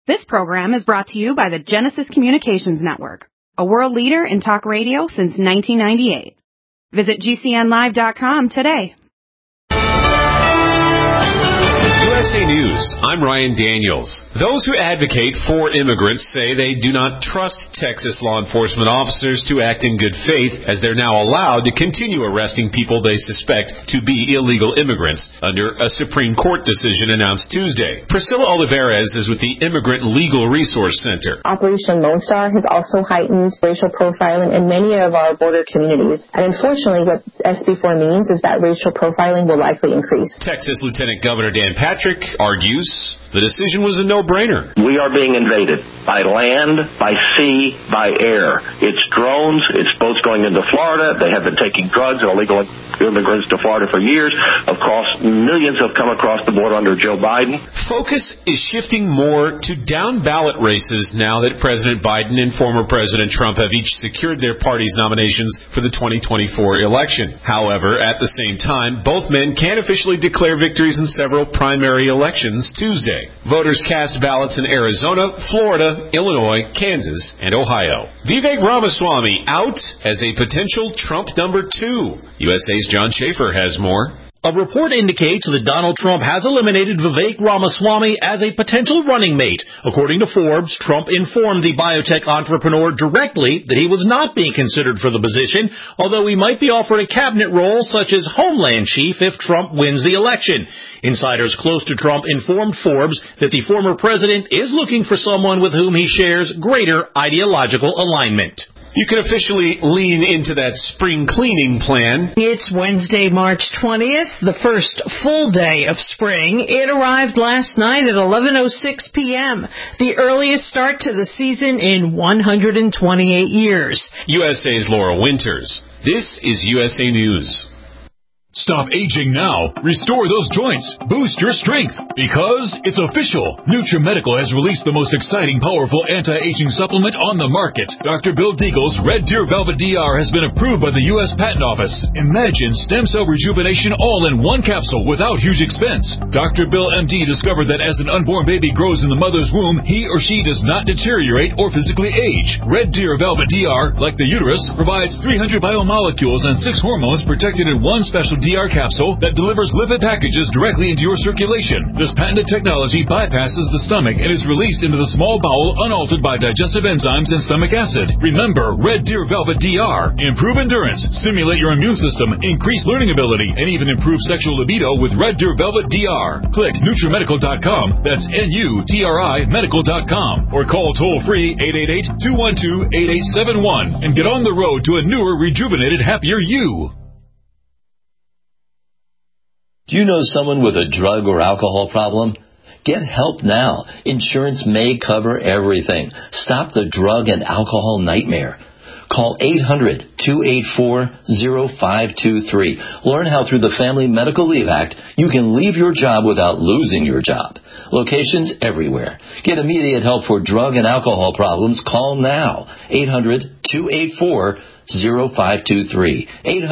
This program is brought to you by the Genesis Communications Network, a world leader in talk radio since 1998. Visit GCNlive.com today. USA News, I'm Ryan Daniels. Those who advocate for immigrants say they do not trust Texas law enforcement officers to act in good faith, as they're now allowed to continue arresting people they suspect to be illegal immigrants under a Supreme Court decision announced Tuesday. Priscilla Olivares is with the Immigrant Legal Resource Center. Operation Lone Star has also heightened racial profiling in many of our border communities. And unfortunately, what SB4 means is that racial profiling will likely increase. Texas Lieutenant Governor Dan Patrick argues the decision was a no-brainer. We are being invaded by land, by sea, by air. It's drones, it's boats going into Florida. They have been taking drugs and illegal immigrants to Florida for years. Of course, millions have come across the border under Joe Biden. Focus is shifting more to down-ballot races now that President Biden and former President Trump have each secured their party's nominations for the 2024 election. However, at the same time, both men can officially declare victories in several primary elections Tuesday. Voters cast ballots in Arizona, Florida, Illinois, Kansas, and Ohio. Vivek Ramaswamy out as a potential Trump number 2. USA's John Schaefer has more. A report indicates that Donald Trump has eliminated Vivek Ramaswamy as a potential running mate. According to Forbes, Trump informed the biotech entrepreneur directly that he was not being considered for the position, although he might be offered a cabinet role such as Homeland Chief if Trump wins the election. Insiders close to Trump informed Forbes that the former president is looking for someone with whom he shares greater ideological alignment. You can officially lean into that spring cleaning plan. It's Wednesday, March 20th, the first full day of spring. It arrived last night at 11:06 p.m., the earliest start to the season in 128 years. USA's Laura Winters. This is USA News. Stop aging now. Restore those joints. Boost your strength. Because it's official. NutriMedical has released the most exciting, powerful anti-aging supplement on the market. Dr. Bill Deagle's Red Deer Velvet DR has been approved by the U.S. Patent Office. Imagine stem cell rejuvenation all in one capsule without huge expense. Dr. Bill MD discovered that as an unborn baby grows in the mother's womb, he or she does not deteriorate or physically age. Red Deer Velvet DR, like the uterus, provides 300 biomolecules and 6 hormones protected in one special DR capsule that delivers lipid packages directly into your circulation. This patented technology bypasses the stomach and is released into the small bowel unaltered by digestive enzymes and stomach acid. Remember, Red Deer Velvet DR. Improve endurance, stimulate your immune system, increase learning ability, and even improve sexual libido with Red Deer Velvet DR. Click NutriMedical.com. That's NUTRI Medical.com. Or call toll-free 888-212-8871 and get on the road to a newer, rejuvenated, happier you. Do you know someone with a drug or alcohol problem? Get help now. Insurance may cover everything. Stop the drug and alcohol nightmare. Call 800-284-0523. Learn how through the Family Medical Leave Act you can leave your job without losing your job. Locations everywhere. Get immediate help for drug and alcohol problems. Call now. 800-284-0523.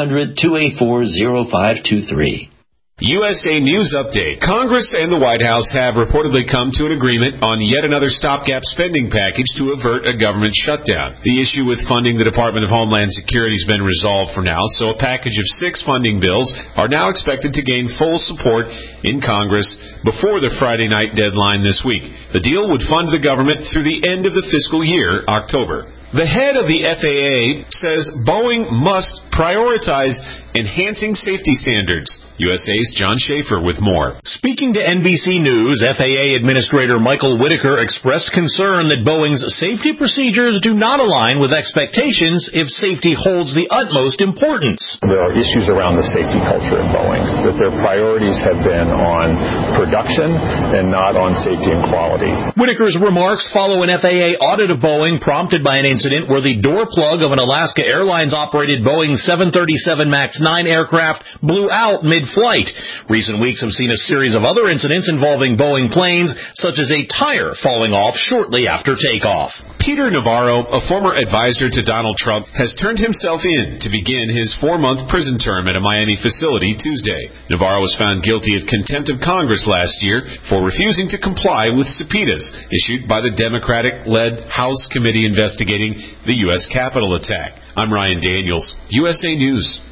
800-284-0523. USA News Update. Congress and the White House have reportedly come to an agreement on yet another stopgap spending package to avert a government shutdown. The issue with funding the Department of Homeland Security has been resolved for now, so a package of 6 funding bills are now expected to gain full support in Congress before the Friday night deadline this week. The deal would fund the government through the end of the fiscal year, October. The head of the FAA says Boeing must prioritize enhancing safety standards. USA's John Schaefer with more. Speaking to NBC News, FAA Administrator Michael Whitaker expressed concern that Boeing's safety procedures do not align with expectations if safety holds the utmost importance. There are issues around the safety culture at Boeing, that their priorities have been on production and not on safety and quality. Whitaker's remarks follow an FAA audit of Boeing prompted by an incident where the door plug of an Alaska Airlines-operated Boeing 737 MAX 9 aircraft blew out mid-flight. Recent weeks have seen a series of other incidents involving Boeing planes, such as a tire falling off shortly after takeoff. Peter Navarro, a former advisor to Donald Trump, has turned himself in to begin his 4-month prison term at a Miami facility Tuesday. Navarro was found guilty of contempt of Congress last year for refusing to comply with subpoenas issued by the Democratic-led House committee investigating the U.S. Capitol attack. I'm Ryan Daniels, USA News.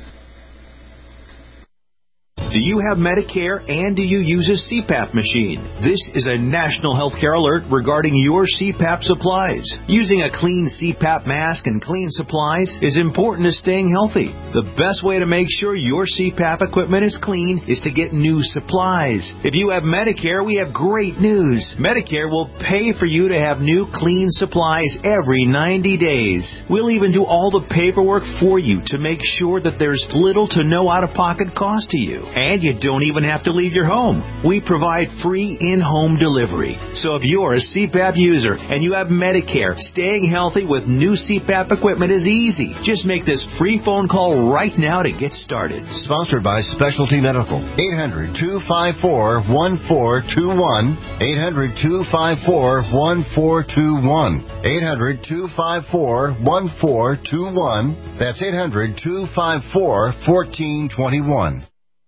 Do you have Medicare and do you use a CPAP machine? This is a national healthcare alert regarding your CPAP supplies. Using a clean CPAP mask and clean supplies is important to staying healthy. The best way to make sure your CPAP equipment is clean is to get new supplies. If you have Medicare, we have great news. Medicare will pay for you to have new clean supplies every 90 days. We'll even do all the paperwork for you to make sure that there's little to no out-of-pocket cost to you. And you don't even have to leave your home. We provide free in-home delivery. So if you're a CPAP user and you have Medicare, staying healthy with new CPAP equipment is easy. Just make this free phone call right now to get started. Sponsored by Specialty Medical. 800-254-1421. 800-254-1421. 800-254-1421. That's 800-254-1421.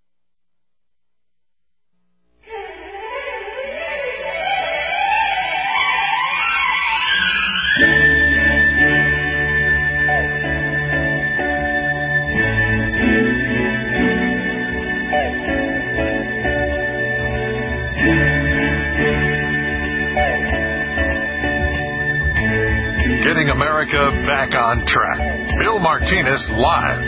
Getting America back on track. Bill Martinez live.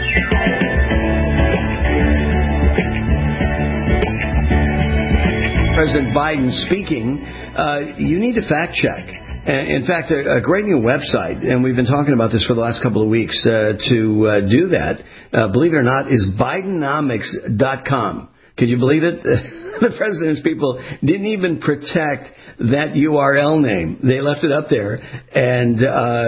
President Biden speaking, you need to fact check. In fact, a great new website, and we've been talking about this for the last couple of weeks, to do that, believe it or not, is Bidenomics.com. Could you believe it? The president's people didn't even protect that URL name. They left it up there, and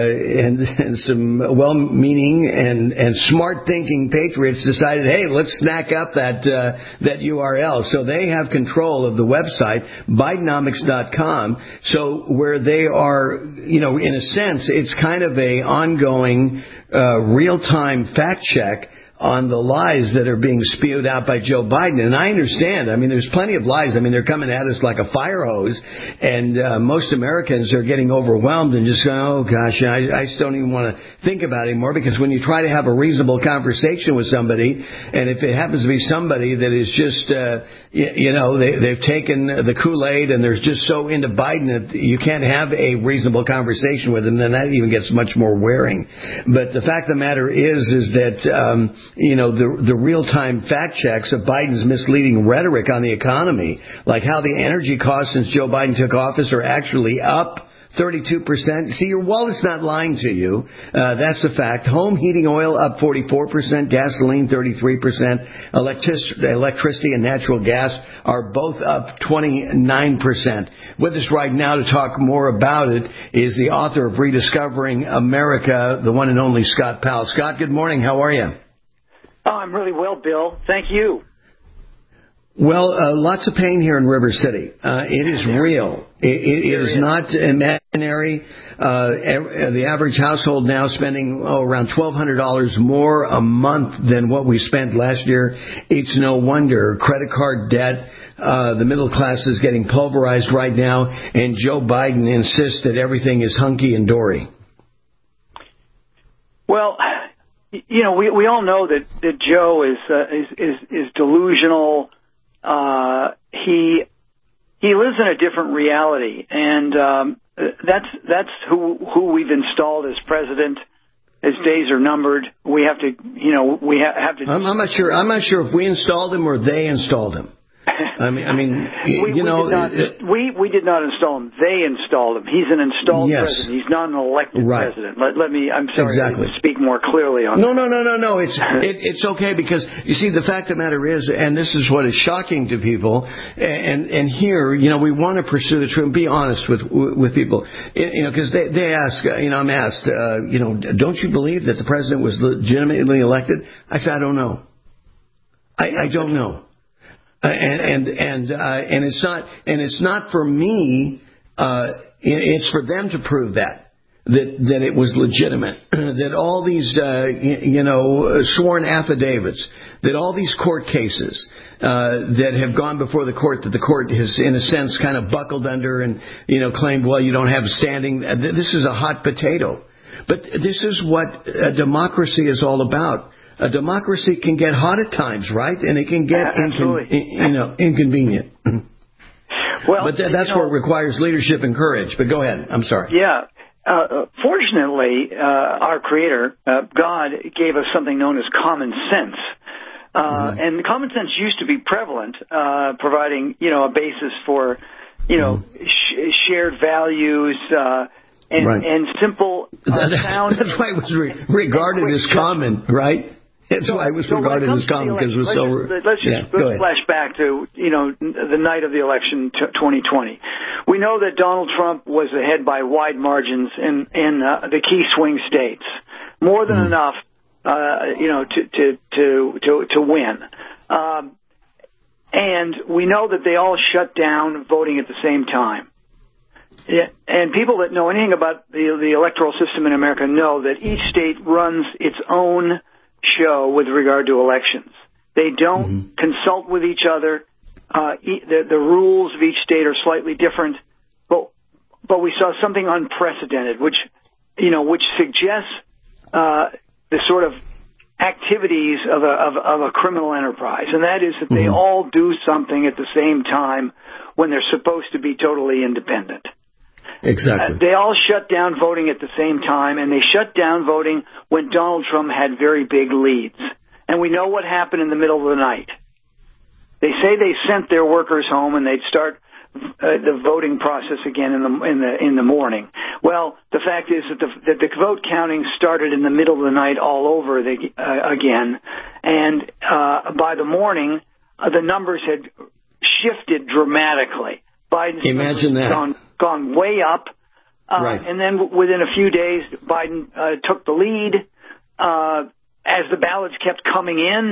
some well-meaning and smart-thinking patriots decided, hey, let's snack up that URL. So they have control of the website, Bidenomics.com. So where they are, in a sense, it's kind of a ongoing real-time fact check on the lies that are being spewed out by Joe Biden. And I understand. There's plenty of lies. They're coming at us like a fire hose. And most Americans are getting overwhelmed and just going, oh, gosh, I just don't even want to think about it anymore. Because when you try to have a reasonable conversation with somebody, and if it happens to be somebody that is just, they've taken the Kool-Aid and they're just so into Biden that you can't have a reasonable conversation with them, then that even gets much more wearing. But the fact of the matter is that the real-time fact checks of Biden's misleading rhetoric on the economy, like how the energy costs since Joe Biden took office are actually up 32%. See, your wallet's not lying to you. That's a fact. Home heating oil up 44%, gasoline 33%, electricity and natural gas are both up 29%. With us right now to talk more about it is the author of Rediscovering America, the one and only Scott Powell. Scott, good morning. How are you? Oh, I'm really well, Bill. Thank you. Well, lots of pain here in River City. It is real. It is not imaginary. The average household now spending around $1,200 more a month than what we spent last year. It's no wonder. Credit card debt. The middle class is getting pulverized right now, and Joe Biden insists that everything is hunky and dory. Well, we all know that Joe is delusional. He lives in a different reality, and that's who we've installed as president. His days are numbered. We have to, we have to. I'm not sure if we installed him or they installed him. We did not install him. They installed him. He's an installed president. He's not an elected president. I'm sorry to speak more clearly on that. No. It's okay, because you see, the fact of the matter is, and this is what is shocking to people, and here, we want to pursue the truth and be honest with people, because they ask, I'm asked, don't you believe that the president was legitimately elected? I said, I don't know. I don't know. And it's not for me. It's for them to prove that. that it was legitimate, that all these, sworn affidavits, that all these court cases that have gone before the court, that the court has, in a sense, kind of buckled under and, claimed, well, you don't have standing. This is a hot potato. But this is what a democracy is all about. A democracy can get hot at times, right? And it can get inconvenient. Well, but that's where it requires leadership and courage. But go ahead. I'm sorry. Yeah. Fortunately, our Creator, God, gave us something known as common sense. And common sense used to be prevalent, providing, a basis for, shared values, and simple, sound. That's why it was regarded as common, right? That's why it was regarded as common, because it was let's flash back to, the night of the election 2020. We know that Donald Trump was ahead by wide margins in the key swing states. More than enough, to win. And we know that they all shut down voting at the same time. Yeah, and people that know anything about the electoral system in America know that each state runs its own show with regard to elections. They don't consult with each other. The rules of each state are slightly different, but we saw something unprecedented, which suggests the sort of activities of a criminal enterprise, and that is that they all do something at the same time when they're supposed to be totally independent. Exactly. They all shut down voting at the same time, and they shut down voting when Donald Trump had very big leads. And we know what happened in the middle of the night. They say they sent their workers home and they'd start the voting process again in the morning. Well, the fact is that the vote counting started in the middle of the night all over again, and by the morning the numbers had shifted dramatically. Biden's Imagine that. Gone way up, right. And then within a few days, Biden took the lead as the ballots kept coming in,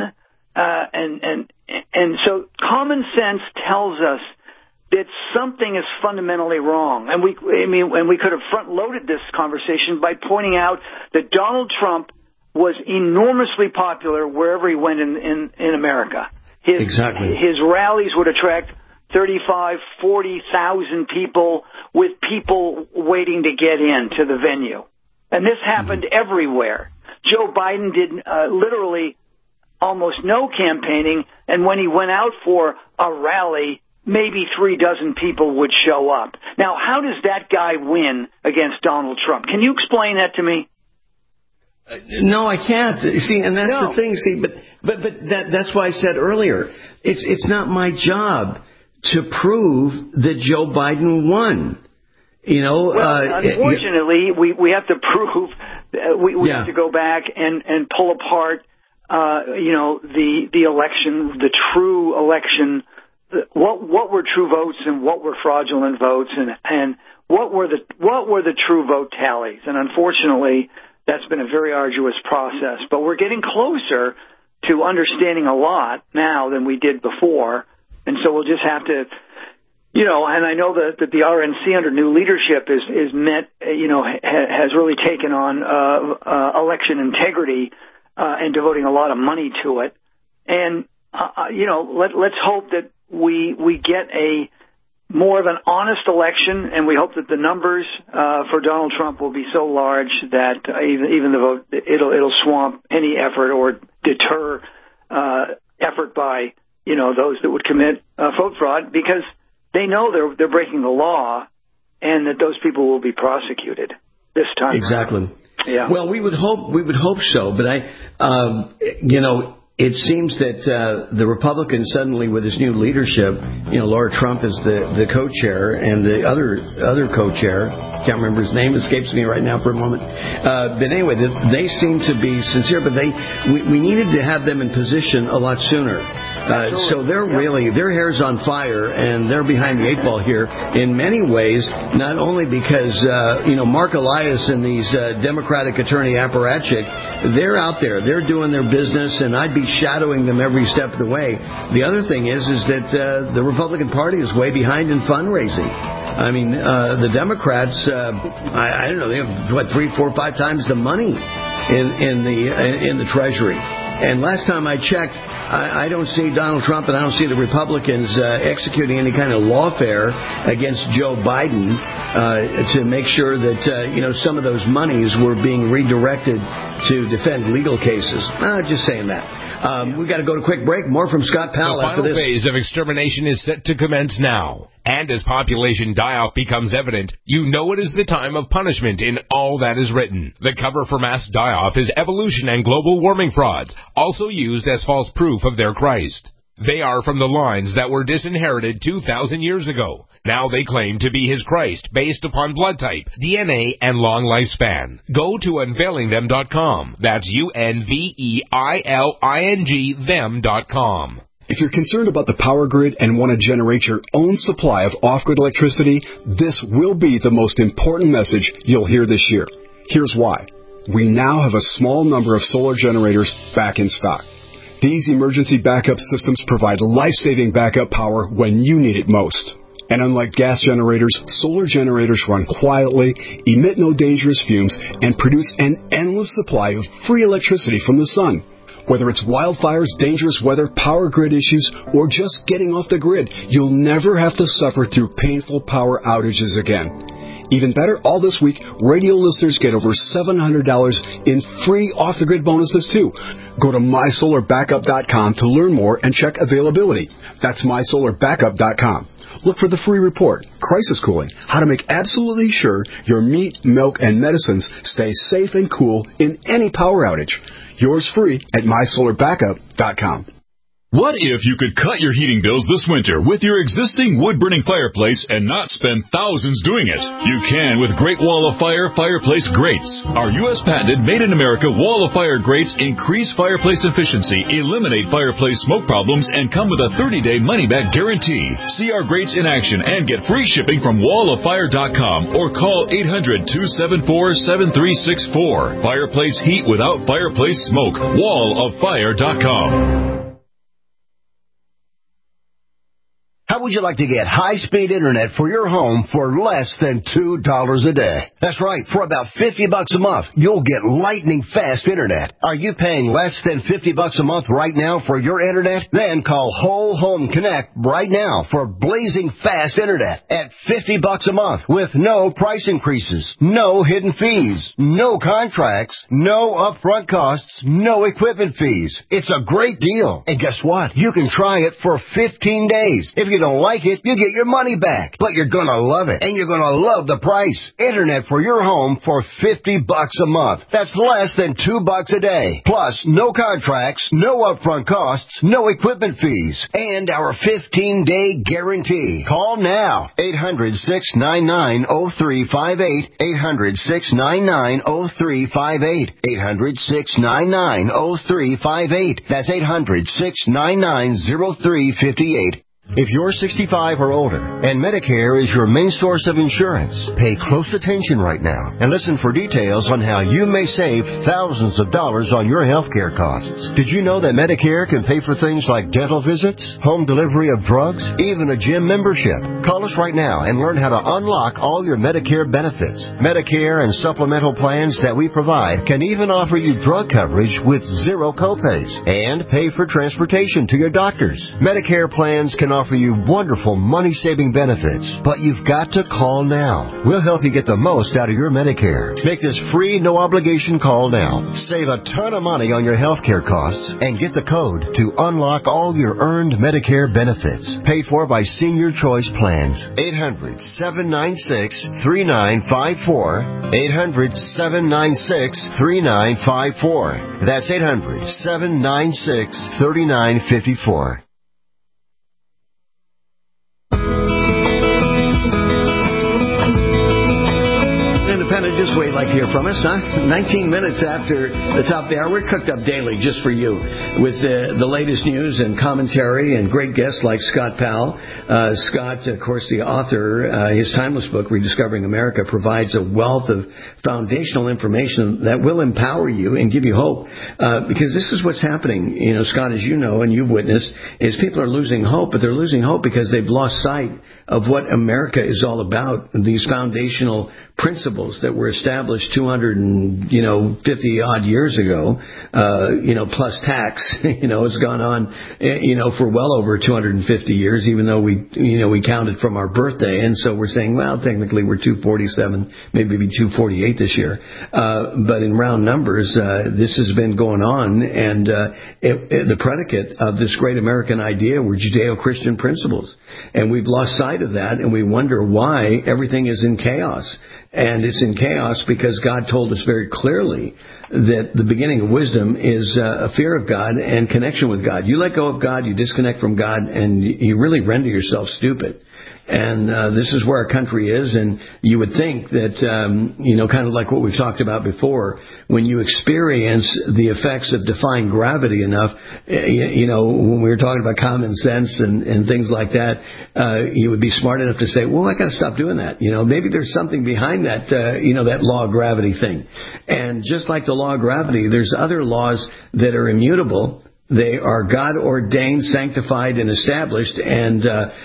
and so common sense tells us that something is fundamentally wrong, and we could have front-loaded this conversation by pointing out that Donald Trump was enormously popular wherever he went in America. His rallies would attract 35, 40,000 people, with people waiting to get into the venue. And this happened everywhere. Joe Biden did literally almost no campaigning, and when he went out for a rally, maybe 36 people would show up. Now, how does that guy win against Donald Trump? Can you explain that to me? No, I can't. See, and that's the thing. See, but that's why I said earlier, it's not my job to prove that Joe Biden won. Unfortunately, we have to prove. We have to go back and pull apart, the election, the true election. What were true votes and what were fraudulent votes, and what were the true vote tallies? And unfortunately, that's been a very arduous process. But we're getting closer to understanding a lot now than we did before. And so we'll just have to, and I know that the RNC under new leadership has really taken on election integrity and devoting a lot of money to it. And let's hope that we get a more of an honest election, and we hope that the numbers for Donald Trump will be so large that even the vote it'll swamp any effort or deter effort by those that would commit vote fraud, because they know they're breaking the law, and that those people will be prosecuted this time. Exactly. Yeah. Well, we would hope so, but it seems that the Republicans suddenly, with this new leadership, Laura Trump is the co-chair, and the other co-chair, can't remember his name, escapes me right now for a moment. But anyway, they seem to be sincere, but we needed to have them in position a lot sooner. So they're really, their hair's on fire, and they're behind the 8 ball here in many ways, not only because, Mark Elias and these Democratic attorney apparatchik they're out there. They're doing their business, and I'd be shadowing them every step of the way. The other thing is that the Republican Party is way behind in fundraising. I mean, the Democrats, I don't know, they have, 3, 4, 5 times the money in the Treasury. And last time I checked, I don't see Donald Trump and I don't see the Republicans executing any kind of lawfare against Joe Biden to make sure that some of those monies were being redirected to defend legal cases. Just saying that. We've got to go to a quick break. More from Scott Powell after this. The final phase of extermination is set to commence now. And as population die-off becomes evident, you know it is the time of punishment in all that is written. The cover for mass die-off is evolution and global warming frauds, also used as false proof of their Christ. They are from the lines that were disinherited 2,000 years ago. Now they claim to be his Christ based upon blood type, DNA, and long lifespan. Go to unveilingthem.com. That's UNVEILING them.com. If you're concerned about the power grid and want to generate your own supply of off-grid electricity, this will be the most important message you'll hear this year. Here's why. We now have a small number of solar generators back in stock. These emergency backup systems provide life-saving backup power when you need it most. And unlike gas generators, solar generators run quietly, emit no dangerous fumes, and produce an endless supply of free electricity from the sun. Whether it's wildfires, dangerous weather, power grid issues, or just getting off the grid, you'll never have to suffer through painful power outages again. Even better, all this week, radio listeners get over $700 in free off-the-grid bonuses, too. Go to mysolarbackup.com to learn more and check availability. That's mysolarbackup.com. Look for the free report, Crisis Cooling, how to make absolutely sure your meat, milk, and medicines stay safe and cool in any power outage. Yours free at mysolarbackup.com. What if you could cut your heating bills this winter with your existing wood-burning fireplace and not spend thousands doing it? You can with Great Wall of Fire fireplace grates. Our U.S. patented made-in-America Wall of Fire grates increase fireplace efficiency, eliminate fireplace smoke problems, and come with a 30-day money-back guarantee. See our grates in action and get free shipping from walloffire.com or call 800-274-7364. Fireplace heat without fireplace smoke. walloffire.com. How would you like to get high-speed internet for your home for less than $2 a day? That's right. For about $50 a month, you'll get lightning-fast internet. Are you paying less than $50 a month right now for your internet? Then call Whole Home Connect right now for blazing fast internet at $50 a month with no price increases, no hidden fees, no contracts, no upfront costs, no equipment fees. It's a great deal. And guess what? You can try it for 15 days. If you don't like it, you get your money back. But you're going to love it, and you're going to love the price. Internet for your home for $50 a month. That's less than $2 a day. Plus, no contracts, no upfront costs, no equipment fees, and our 15-day guarantee. Call now. 800-699-0358. 800-699-0358. 800-699-0358. That's 800-699-0358. If you're 65 or older and Medicare is your main source of insurance, pay close attention right now and listen for details on how you may save thousands of dollars on your health care costs. Did you know that Medicare can pay for things like dental visits, home delivery of drugs, even a gym membership? Call us right now and learn how to unlock all your Medicare benefits. Medicare and supplemental plans that we provide can even offer you drug coverage with zero copays and pay for transportation to your doctors. Medicare plans can offer you wonderful money-saving benefits, but you've got to call now. We'll help you get the most out of your Medicare. Make this free, no-obligation call now. Save a ton of money on your health care costs and get the code to unlock all your earned Medicare benefits. Paid for by Senior Choice Plans. 800-796-3954. 800-796-3954. That's 800-796-3954. kind of just wait like to hear from us, huh? 19 minutes after the top of the hour, we're cooked up daily just for you with the latest news and commentary and great guests like Scott Powell. Scott, of course, the author, his timeless book, Rediscovering America, provides a wealth of foundational information that will empower you and give you hope. Because this is what's happening, Scott, as you know and you've witnessed, is people are losing hope, but they're losing hope because they've lost sight of what America is all about, these foundational principles that were established 250 odd years ago, plus tax, it's gone on, for well over 250 years, even though we counted from our birthday. And so we're saying, well, technically we're 247, maybe 248 this year. But in round numbers, this has been going on. And the predicate of this great American idea were Judeo-Christian principles. And we've lost sight of that, and we wonder why everything is in chaos. And it's in chaos because God told us very clearly that the beginning of wisdom is a fear of God and connection with God. You let go of God, you disconnect from God, and you really render yourself stupid. And this is where our country is, and you would think that, kind of like what we've talked about before, when you experience the effects of defying gravity enough, when we were talking about common sense and things like that, you would be smart enough to say, well, I got to stop doing that. Maybe there's something behind that, that law of gravity thing. And just like the law of gravity, there's other laws that are immutable. They are God ordained, sanctified, and established, and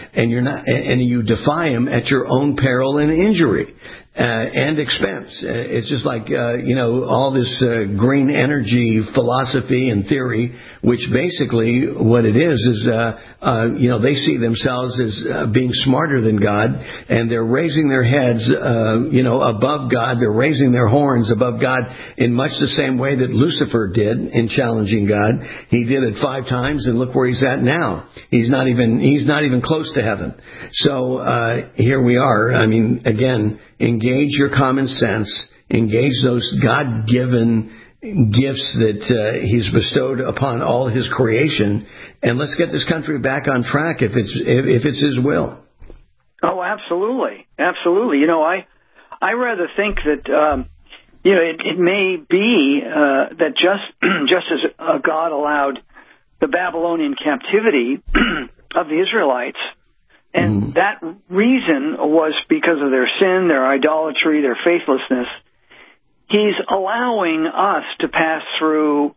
you defy them at your own peril and injury. And expense. It's just like, all this green energy philosophy and theory, which basically what it is, they see themselves as being smarter than God, and they're raising their heads, above God. They're raising their horns above God in much the same way that Lucifer did in challenging God. He did it 5 times, and look where he's at now. He's not even close to heaven. So, here we are. I mean, again, engage your common sense, engage those God-given gifts that He's bestowed upon all His creation, and let's get this country back on track if it's His will. Oh, absolutely, absolutely. I rather think that it may be that just as God allowed the Babylonian captivity of the Israelites. And that reason was because of their sin, their idolatry, their faithlessness. He's allowing us to pass through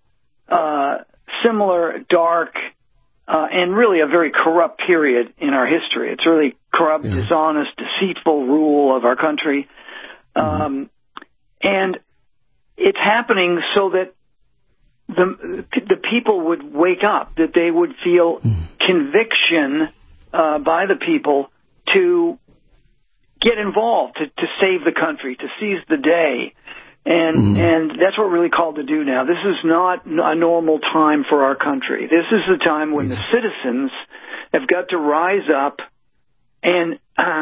similar dark and really a very corrupt period in our history. It's really corrupt, dishonest, deceitful rule of our country. And it's happening so that the people would wake up, that they would feel conviction by the people to get involved, to save the country, to seize the day. And that's what we're really called to do now. This is not a normal time for our country. This is the time when the citizens have got to rise up and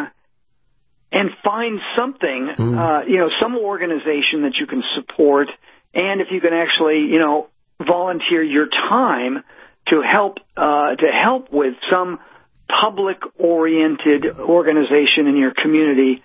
find something, some organization that you can support, and if you can actually, volunteer your time to help with some public-oriented organization in your community,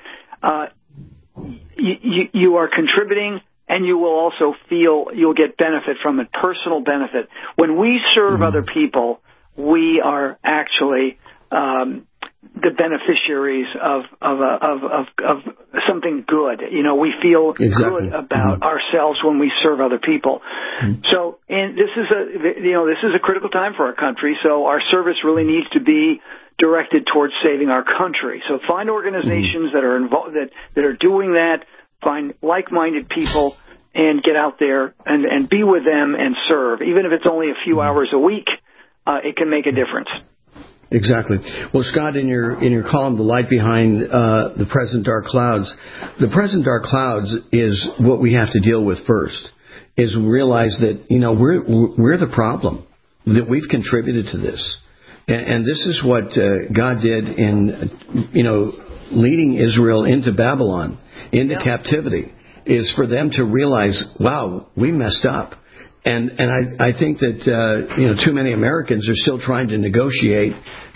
you are contributing, and you will also feel you'll get benefit from it, personal benefit. When we serve other people, we are actually the beneficiaries of something good. We feel good about ourselves when we serve other people. So, and this is a critical time for our country. So our service really needs to be directed towards saving our country. So find organizations that are involved, that are doing that. Find like-minded people and get out there and be with them and serve. Even if it's only a few hours a week, it can make a difference. Exactly. Well, Scott, in your column, The Light Behind the Present Dark Clouds, the present dark clouds is what we have to deal with first, is realize that, we're the problem, that we've contributed to this. And this is what God did in, leading Israel into Babylon, into captivity, is for them to realize, wow, we messed up. And I think that too many Americans are still trying to negotiate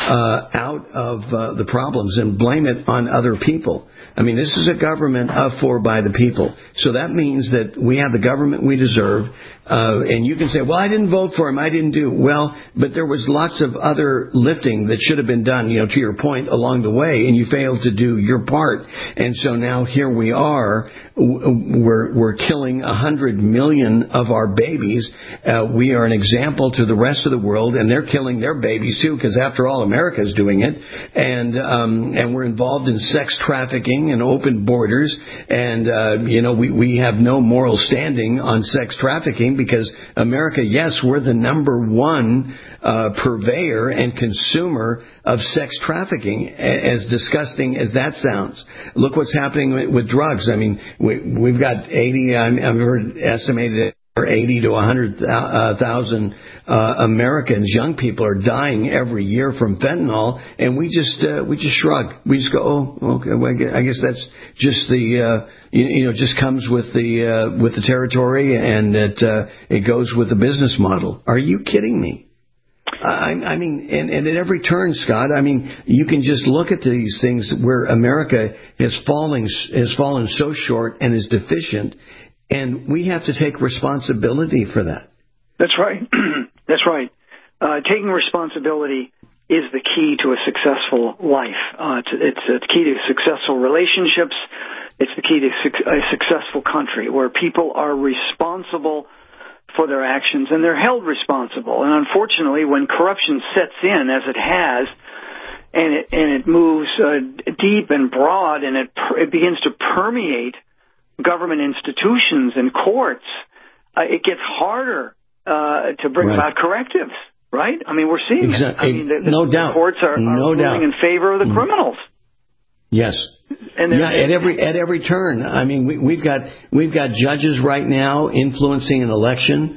out of the problems and blame it on other people. I mean, this is a government of, for, by the people. So that means that we have the government we deserve. And you can say, well, I didn't vote for him. I didn't do. Well, but there was lots of other lifting that should have been done, to your point, along the way, and you failed to do your part. And so now here we are. We're killing 100 million of our babies. We are an example to the rest of the world, and they're killing their babies too, because after all, America's doing it. And we're involved in sex trafficking and open borders. And we have no moral standing on sex trafficking because America, yes, we're the number one purveyor and consumer of sex trafficking, as disgusting as that sounds. Look what's happening with drugs. I mean, we've got 80, I've heard estimated 80 to 100,000 Americans, young people, are dying every year from fentanyl, and we just shrug. We just go, oh, okay. Well, I guess that's just just comes with the territory, and it goes with the business model. Are you kidding me? I mean, and at every turn, Scott, I mean, you can just look at these things where America has fallen so short and is deficient, and we have to take responsibility for that. That's right. That's right. Taking responsibility is the key to a successful life. It's the key to successful relationships. It's the key to a successful country where people are responsible for their actions, and they're held responsible. And unfortunately, when corruption sets in, as it has, and it moves deep and broad, and it begins to permeate government institutions and courts, it gets harder to bring about correctives. Right? I mean, we're seeing it. I mean, the courts are ruling in favor of the criminals. Yes. And at every turn. I mean, we've got judges right now influencing an election.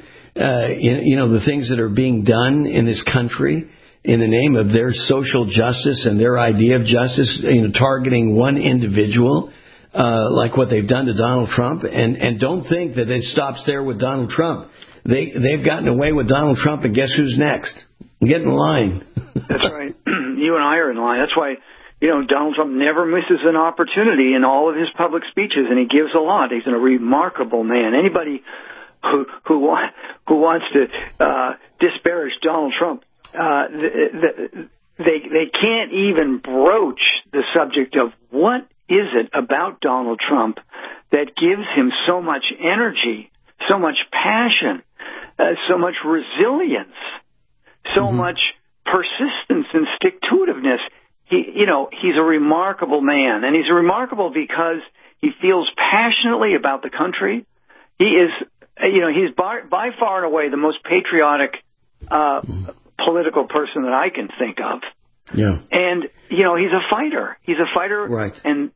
The things that are being done in this country in the name of their social justice and their idea of justice, targeting one individual, like what they've done to Donald Trump. And don't think that it stops there with Donald Trump. They've gotten away with Donald Trump, and guess who's next? Get in line. That's right. You and I are in line. That's why. Donald Trump never misses an opportunity in all of his public speeches, and he gives a lot. He's a remarkable man. Anybody who wants to disparage Donald Trump, they can't even broach the subject of what is it about Donald Trump that gives him so much energy, so much passion, so much resilience, so much persistence and stick-to-itiveness. He's a remarkable man, and he's remarkable because he feels passionately about the country. He is, he's by far and away the most patriotic political person that I can think of. Yeah. And he's a fighter. He's a fighter, right? And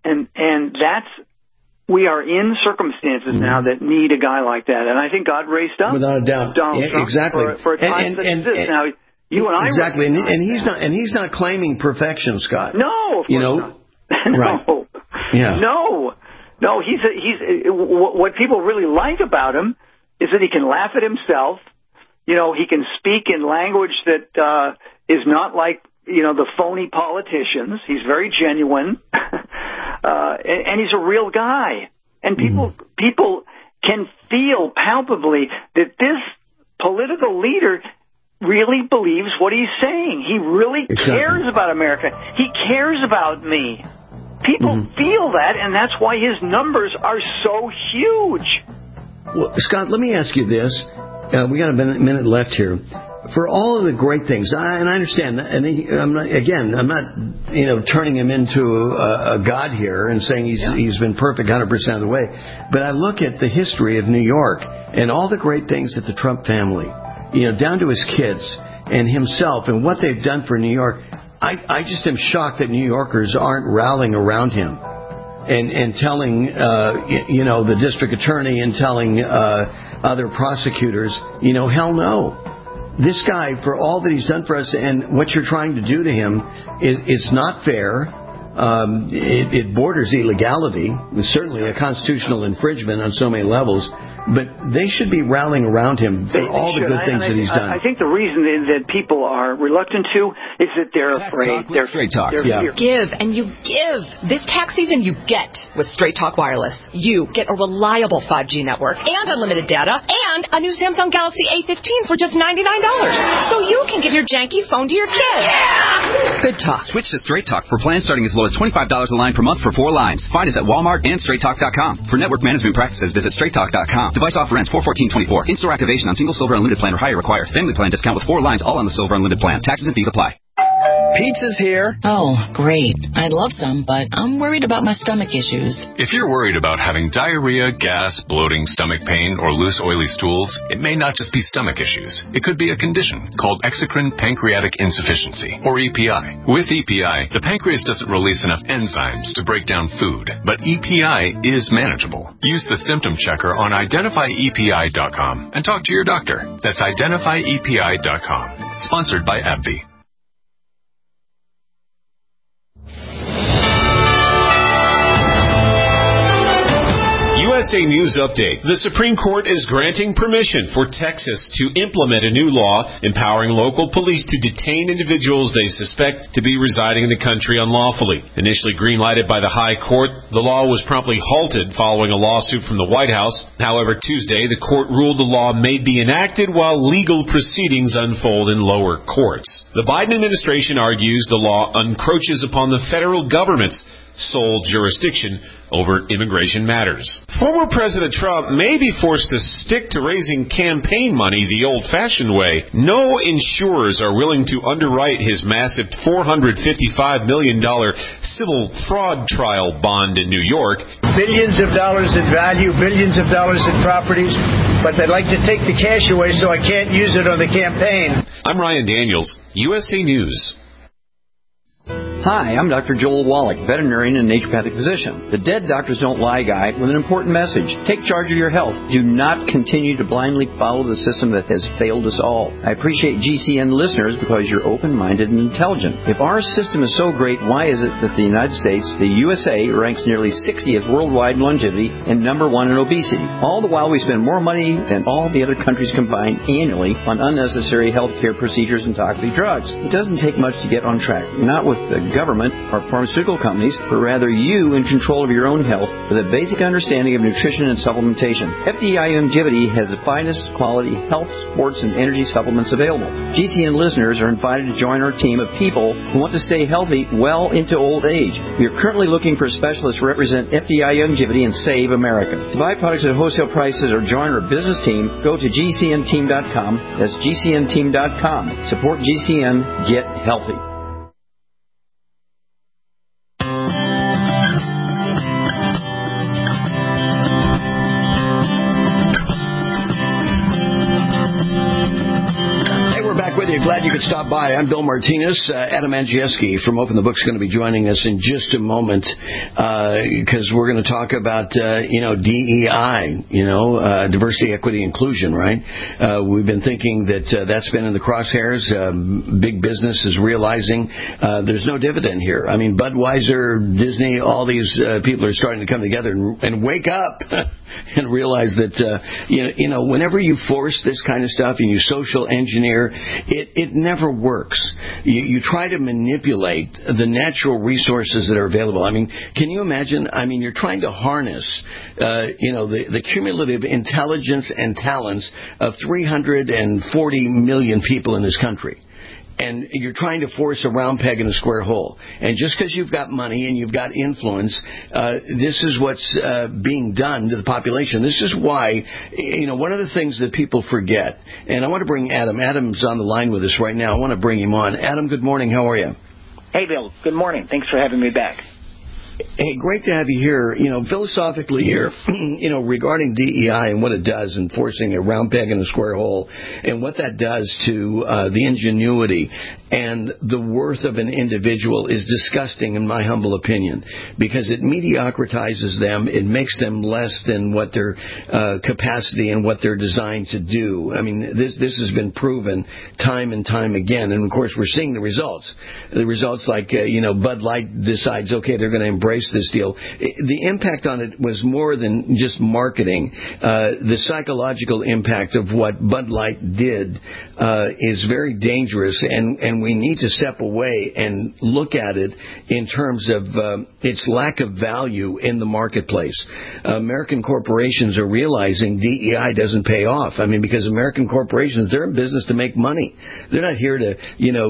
we are in circumstances now that need a guy like that, and I think God raised up without a doubt Donald Trump exactly for a time such as this. Now. You and I exactly, and he's not claiming perfection, Scott. No, of course not. Right? Yeah. No. He's what people really like about him is that he can laugh at himself. He can speak in language that is not like the phony politicians. He's very genuine, and he's a real guy. And people can feel palpably that this political leader really believes what he's saying. He really cares about America. He cares about me. People feel that, and that's why his numbers are so huge. Well, Scott, let me ask you this. We got a minute left here. For all of the great things, and I understand that, and I'm not turning him into a god here and saying he's been perfect 100% of the way. But I look at the history of New York and all the great things that the Trump family, down to his kids and himself and what they've done for New York. I just am shocked that New Yorkers aren't rallying around him and telling, the district attorney and telling other prosecutors, hell no. This guy, for all that he's done for us and what you're trying to do to him, it's not fair. It borders illegality. It's certainly a constitutional infringement on so many levels. but they should be rallying around him for all the good things that he's done. I think the reason that people are reluctant to is that they're afraid. They're Straight Talk. Give and you give. This tax season, you get with Straight Talk Wireless. You get a reliable 5G network and unlimited data and a new Samsung Galaxy A15 for just $99. So you can give your janky phone to your kids. Yeah! Good talk. Switch to Straight Talk for plans starting as low as $25 a line per month for 4 lines. Find us at Walmart and StraightTalk.com. For network management practices, visit StraightTalk.com. Device offer ends 4/14/24. In-store activation on single Silver Unlimited plan or higher required. Family plan discount with 4 lines all on the Silver Unlimited plan. Taxes and fees apply. Pizza's here. Oh, great. I'd love some, but I'm worried about my stomach issues. If you're worried about having diarrhea, gas, bloating, stomach pain, or loose, oily stools, it may not just be stomach issues. It could be a condition called exocrine pancreatic insufficiency, or EPI. With EPI, the pancreas doesn't release enough enzymes to break down food, but EPI is manageable. Use the symptom checker on identifyepi.com and talk to your doctor. That's identifyepi.com. Sponsored by AbbVie. USA News Update. The Supreme Court is granting permission for Texas to implement a new law empowering local police to detain individuals they suspect to be residing in the country unlawfully. Initially green-lighted by the High Court, the law was promptly halted following a lawsuit from the White House. However, Tuesday, the court ruled the law may be enacted while legal proceedings unfold in lower courts. The Biden administration argues the law encroaches upon the federal government's sole jurisdiction over immigration matters. Former President Trump may be forced to stick to raising campaign money the old-fashioned way. No insurers are willing to underwrite his massive $455 million civil fraud trial bond in New York. Billions of dollars in value, billions of dollars in properties, but they'd like to take the cash away so I can't use it on the campaign. I'm Ryan Daniels, USA News. Hi, I'm Dr. Joel Wallach, veterinarian and naturopathic physician. The Dead Doctors Don't Lie guy with an important message. Take charge of your health. Do not continue to blindly follow the system that has failed us all. I appreciate GCN listeners because you're open-minded and intelligent. If our system is so great, why is it that the United States, the USA, ranks nearly 60th worldwide in longevity and number 1 in obesity? All the while we spend more money than all the other countries combined annually on unnecessary health care procedures and toxic drugs. It doesn't take much to get on track. Not with the government or pharmaceutical companies, but rather you in control of your own health with a basic understanding of nutrition and supplementation. FDI Longevity has the finest quality health, sports, and energy supplements available. GCN listeners are invited to join our team of people who want to stay healthy well into old age. We are currently looking for specialists to represent FDI Longevity and Save America. To buy products at wholesale prices or join our business team, go to GCNteam.com. That's GCNteam.com. Support GCN. Get healthy. Glad you could stop by. I'm Bill Martinez. Adam Andrzejewski from Open the Book is going to be joining us in just a moment because we're going to talk about, DEI, diversity, equity, inclusion, right? We've been thinking that that's been in the crosshairs. Big business is realizing there's no dividend here. I mean, Budweiser, Disney, all these people are starting to come together and wake up and realize that, whenever you force this kind of stuff and you social engineer, it never works. You try to manipulate the natural resources that are available. I mean, can you imagine? I mean, you're trying to harness, the cumulative intelligence and talents of 340 million people in this country. And you're trying to force a round peg in a square hole. And just because you've got money and you've got influence, this is what's being done to the population. This is why, one of the things that people forget, and I want to bring Adam. Adam's on the line with us right now. I want to bring him on. Adam, good morning. How are you? Hey, Bill. Good morning. Thanks for having me back. Hey, great to have you here. Philosophically here, regarding DEI and what it does in forcing a round peg in a square hole and what that does to the ingenuity and the worth of an individual is disgusting in my humble opinion because it mediocratizes them. It makes them less than what their capacity and what they're designed to do. I mean, this has been proven time and time again. And, of course, we're seeing the results. The results like, Bud Light decides, okay, they're going to embrace embrace this deal. The impact on it was more than just marketing. The psychological impact of what Bud Light did is very dangerous, and we need to step away and look at it in terms of its lack of value in the marketplace. American corporations are realizing DEI doesn't pay off. I mean, because American corporations, they're in business to make money. They're not here to,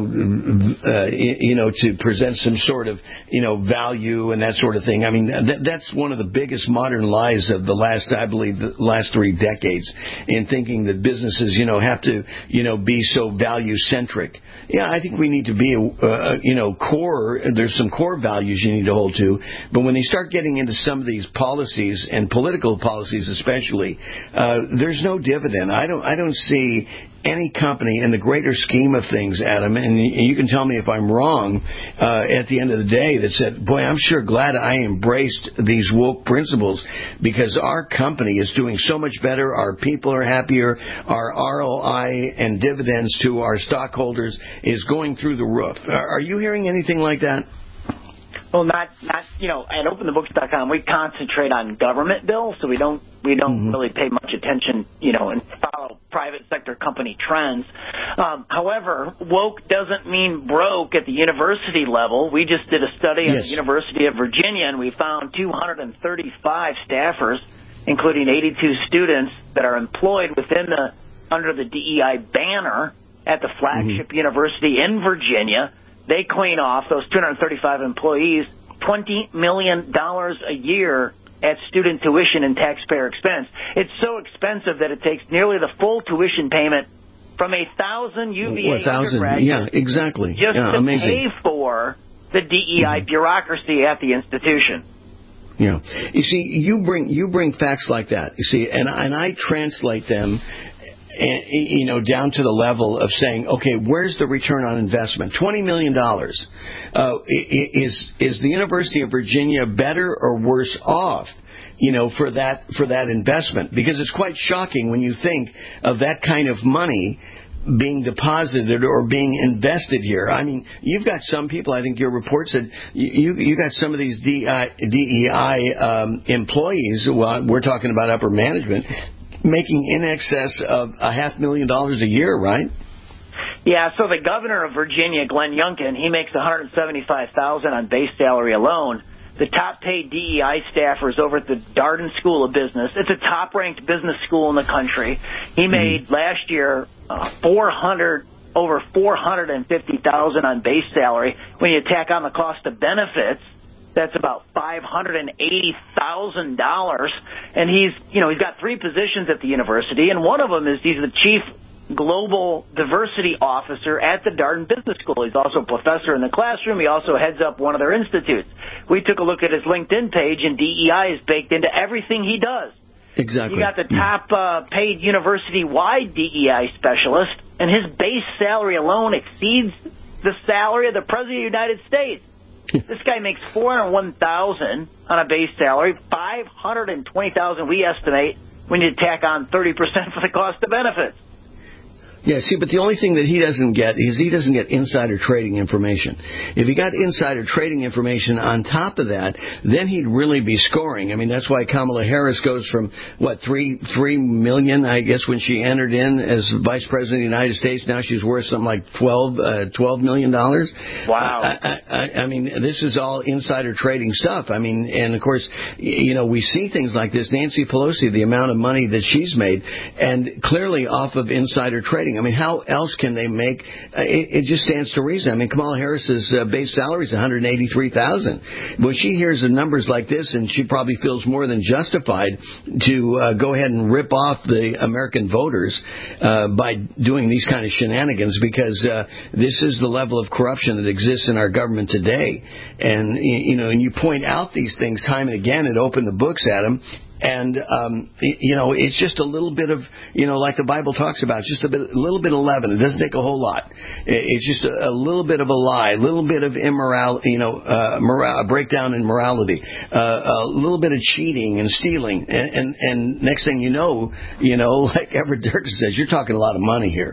to present some sort of, value and that sort of thing. I mean, that's one of the biggest modern lies of the last 3 decades, in thinking that businesses, have to, be so value-centric. Yeah, I think we need to be, core. There's some core values you need to hold to. But when they start getting into some of these policies, and political policies especially, there's no dividend. I don't see any company in the greater scheme of things, Adam, and you can tell me if I'm wrong, at the end of the day, that said, boy, I'm sure glad I embraced these woke principles, because our company is doing so much better, our people are happier, our ROI and dividends to our stockholders is going through the roof. Are you hearing anything like that? Well, not at OpenTheBooks.com, we concentrate on government bills, so we don't really pay much attention, and follow private sector company trends. However, woke doesn't mean broke at the university level. We just did a study at the University of Virginia, and we found 235 staffers, including 82 students, that are employed under the DEI banner at the flagship university in Virginia. They clean off, those 235 employees, $20 million a year at student tuition and taxpayer expense. It's so expensive that it takes nearly the full tuition payment from 1,000 UVA undergraduates. Yeah, exactly. Just to pay for the DEI bureaucracy at the institution. Yeah. You see, you bring facts like that, you see, and I translate them, down to the level of saying, okay, where's the return on investment? $20 million. Is the University of Virginia better or worse off, for that investment? Because it's quite shocking when you think of that kind of money being deposited or being invested here. I mean, you've got some people, I think your report said, you got some of these DEI employees, well, we're talking about upper management, making in excess of $500,000 a year, right? Yeah, so the governor of Virginia, Glenn Youngkin, he makes $175,000 on base salary alone. The top-paid DEI staffers over at the Darden School of Business, it's a top-ranked business school in the country. He made last year over $450,000 on base salary. When you tack on the cost of benefits, that's about $580,000, and he's got 3 positions at the university, and one of them is he's the chief global diversity officer at the Darden Business School. He's also a professor in the classroom. He also heads up one of their institutes. We took a look at his LinkedIn page, and DEI is baked into everything he does. Exactly. You got the top paid university-wide DEI specialist, and his base salary alone exceeds the salary of the President of the United States. This guy makes $401,000 on a base salary, $520,000 we estimate when you tack on 30% for the cost of benefits. Yeah, see, but the only thing that he doesn't get is he doesn't get insider trading information. If he got insider trading information on top of that, then he'd really be scoring. I mean, that's why Kamala Harris goes from, $3 million, I guess, when she entered in as Vice President of the United States. Now she's worth something like $12 million. Wow. I mean, this is all insider trading stuff. I mean, and of course, we see things like this. Nancy Pelosi, the amount of money that she's made, and clearly off of insider trading. I mean, how else can they make? It just stands to reason. I mean, Kamala Harris's base salary is $183,000. When she hears the numbers like this, and she probably feels more than justified to go ahead and rip off the American voters by doing these kind of shenanigans, because this is the level of corruption that exists in our government today. And and you point out these things time and again and open the books at them. And, it's just a little bit of, like the Bible talks about, just a little bit of leaven. It doesn't take a whole lot. It's just a little bit of a lie, a little bit of immorality, a breakdown in morality, a little bit of cheating and stealing. And next thing you know, like Everett Dirksen says, you're talking a lot of money here.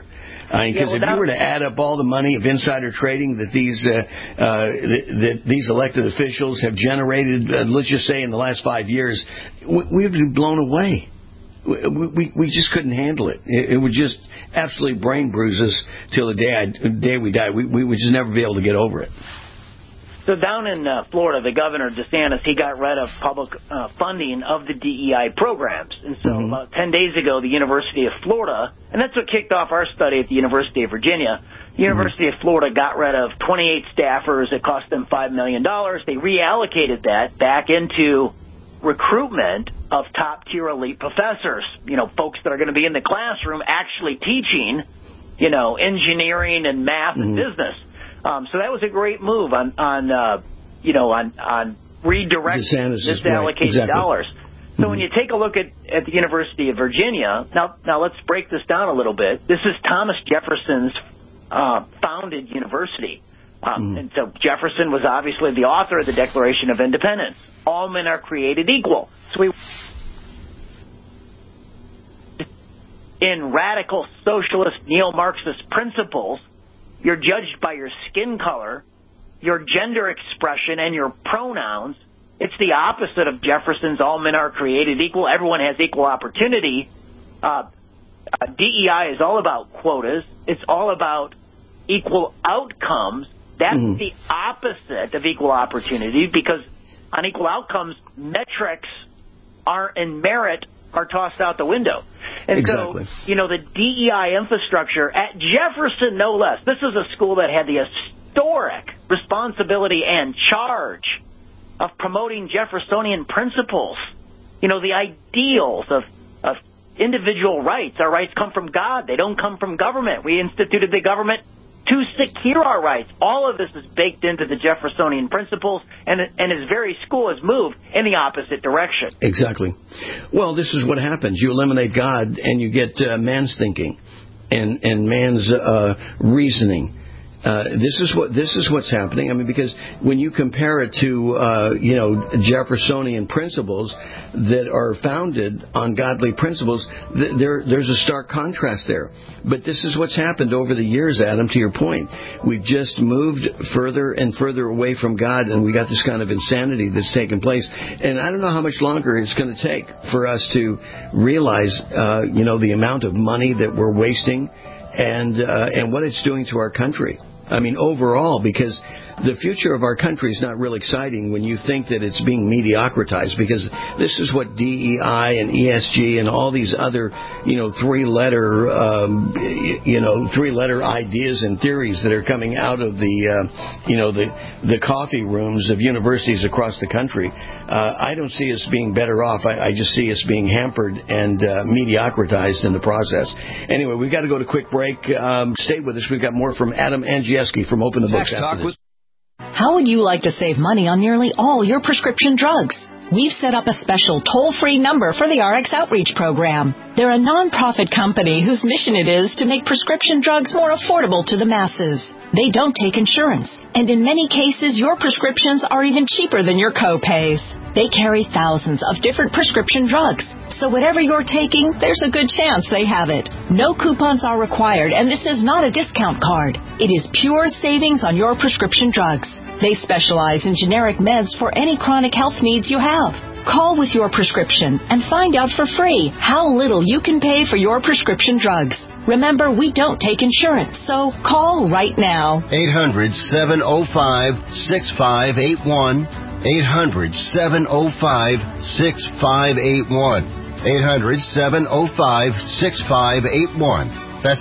Because if you were to add up all the money of insider trading that these elected officials have generated, let's just say in the last 5 years, we would be blown away. We just couldn't handle it. It would just absolutely brain bruise us till the day we die. We would just never be able to get over it. So down in Florida, the governor, DeSantis, he got rid of public funding of the DEI programs. And so about 10 days ago, the University of Florida, and that's what kicked off our study at the University of Virginia, the University of Florida got rid of 28 staffers. It cost them $5 million. They reallocated that back into recruitment of top-tier elite professors, folks that are going to be in the classroom actually teaching, engineering and math and business. So that was a great move on redirecting this allocated dollars. So when you take a look at the University of Virginia, now let's break this down a little bit. This is Thomas Jefferson's founded university. And so Jefferson was obviously the author of the Declaration of Independence. All men are created equal. So in radical socialist neo-Marxist principles, you're judged by your skin color, your gender expression, and your pronouns. It's the opposite of Jefferson's all men are created equal. Everyone has equal opportunity. DEI is all about quotas. It's all about equal outcomes. That's the opposite of equal opportunity, because on equal outcomes, metrics and merit are tossed out the window. And so, the DEI infrastructure at Jefferson, no less, this is a school that had the historic responsibility and charge of promoting Jeffersonian principles, the ideals of individual rights. Our rights come from God. They don't come from government. We instituted the government to secure our rights. All of this is baked into the Jeffersonian principles, and his very school has moved in the opposite direction. Exactly. Well, this is what happens. You eliminate God, and you get man's thinking and man's reasoning. This is what's happening. I mean, because when you compare it to Jeffersonian principles that are founded on godly principles, there's a stark contrast there. But this is what's happened over the years, Adam. To your point, we've just moved further and further away from God, and we got this kind of insanity that's taken place. And I don't know how much longer it's going to take for us to realize, the amount of money that we're wasting, and what it's doing to our country. I mean, overall, because the future of our country is not real exciting when you think that it's being mediocratized, because this is what DEI and ESG and all these other, three-letter ideas and theories that are coming out of the coffee rooms of universities across the country. I don't see us being better off. I just see us being hampered and mediocratized in the process. Anyway, we've got to go to a quick break. Stay with us. We've got more from Adam Andrzejewski from Open the Books after this. How would you like to save money on nearly all your prescription drugs? We've set up a special toll-free number for the RX Outreach Program. They're a non-profit company whose mission it is to make prescription drugs more affordable to the masses. They don't take insurance, and in many cases, your prescriptions are even cheaper than your co-pays. They carry thousands of different prescription drugs, so whatever you're taking, there's a good chance they have it. No coupons are required, and this is not a discount card. It is pure savings on your prescription drugs. They specialize in generic meds for any chronic health needs you have. Call with your prescription and find out for free how little you can pay for your prescription drugs. Remember, we don't take insurance, so call right now. 800-705-6581. 800-705-6581. 800-705-6581. That's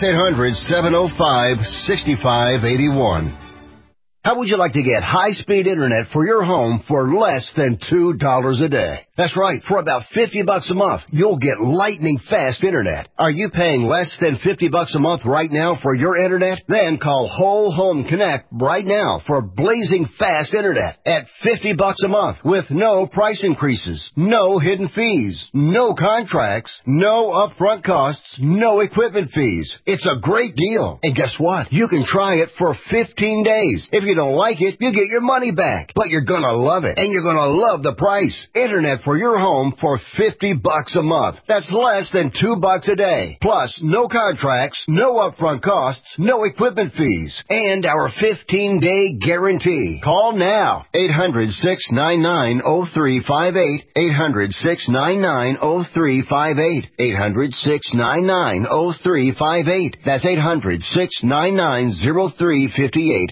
800-705-6581. How would you like to get high-speed internet for your home for less than $2 a day? That's right. For about $50 a month, you'll get lightning-fast internet. Are you paying less than $50 a month right now for your internet? Then call Whole Home Connect right now for blazing fast internet at $50 a month with no price increases, no hidden fees, no contracts, no upfront costs, no equipment fees. It's a great deal. And guess what? You can try it for 15 days. If you you don't like it, you get your money back. But you're gonna love it, and you're gonna love the price. Internet for your home for $50 a month. That's less than $2 a day. Plus, no contracts, no upfront costs, no equipment fees, and our 15-day guarantee. Call now. 800-699-0358. 800-699-0358. 800-699-0358. That's 800-699-0358.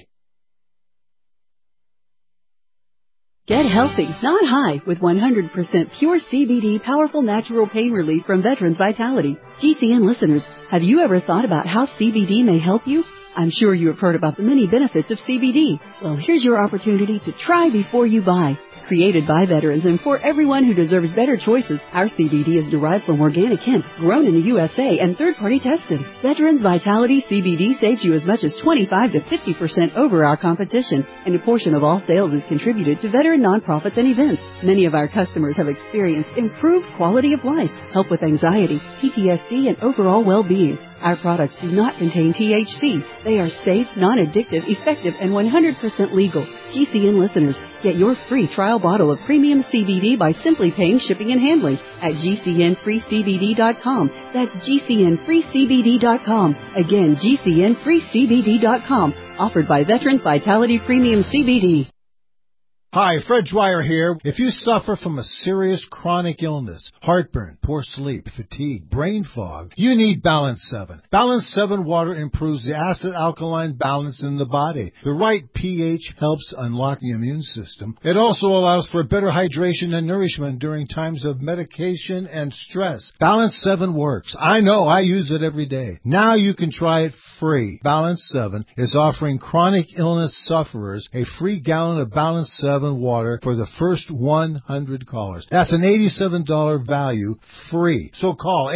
Get healthy, not high, with 100% pure CBD powerful natural pain relief from Veterans Vitality. GCN listeners, have you ever thought about how CBD may help you? I'm sure you have heard about the many benefits of CBD. Well, here's your opportunity to try before you buy. Created by veterans and for everyone who deserves better choices, our CBD is derived from organic hemp, grown in the USA, and third-party tested. Veterans Vitality CBD saves you as much as 25 to 50% over our competition, and a portion of all sales is contributed to veteran nonprofits and events. Many of our customers have experienced improved quality of life, help with anxiety, PTSD, and overall well-being. Our products do not contain THC. They are safe, non-addictive, effective, and 100% legal. GCN listeners, get your free trial bottle of premium CBD by simply paying shipping and handling at GCNFreeCBD.com. That's GCNFreeCBD.com. Again, GCNFreeCBD.com. Offered by Veterans Vitality Premium CBD. Hi, Fred Dwyer here. If you suffer from a serious chronic illness, heartburn, poor sleep, fatigue, brain fog, you need Balance 7. Balance 7 water improves the acid-alkaline balance in the body. The right pH helps unlock the immune system. It also allows for better hydration and nourishment during times of medication and stress. Balance 7 works. I know, I use it every day. Now you can try it free. Balance 7 is offering chronic illness sufferers a free gallon of Balance 7 water for the first 100 callers. That's an $87 value free. So call